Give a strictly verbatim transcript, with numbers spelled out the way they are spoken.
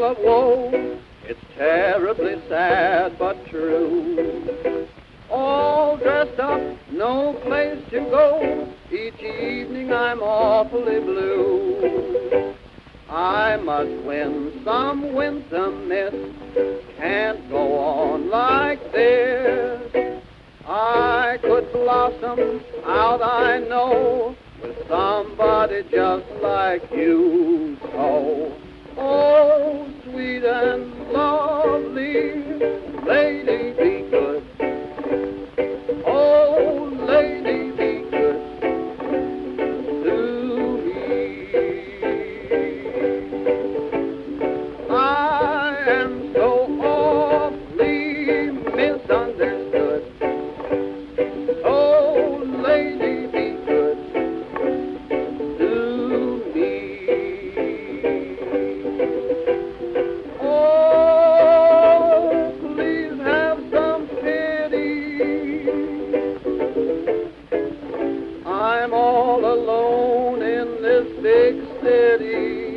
of woe. It's terribly sad but true. All dressed up, no place to go. Each evening I'm awfully blue. I must win some winsome miss. Can't go on like this. I could blossom out, I know, with somebody just like you. So, oh, sweet and lovely lady, be good. Oh, lady, be good to me. I am so awfully misunderstood. Oh, lady, be good to me. Oh, please have some pity. I'm all alone in this big city.